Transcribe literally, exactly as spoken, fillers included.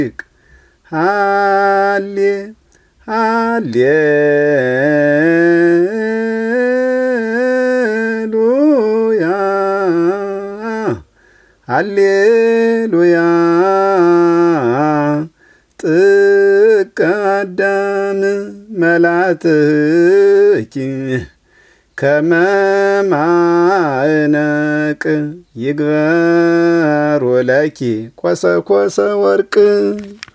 ሃሌ ሃሌ ሉያ ሃሌሉያ ጥቀ አዳም መላትኪ ከመ ማዕነቅ ይግበሩ ለኪ ኮሰ ኮሰ ወርቅ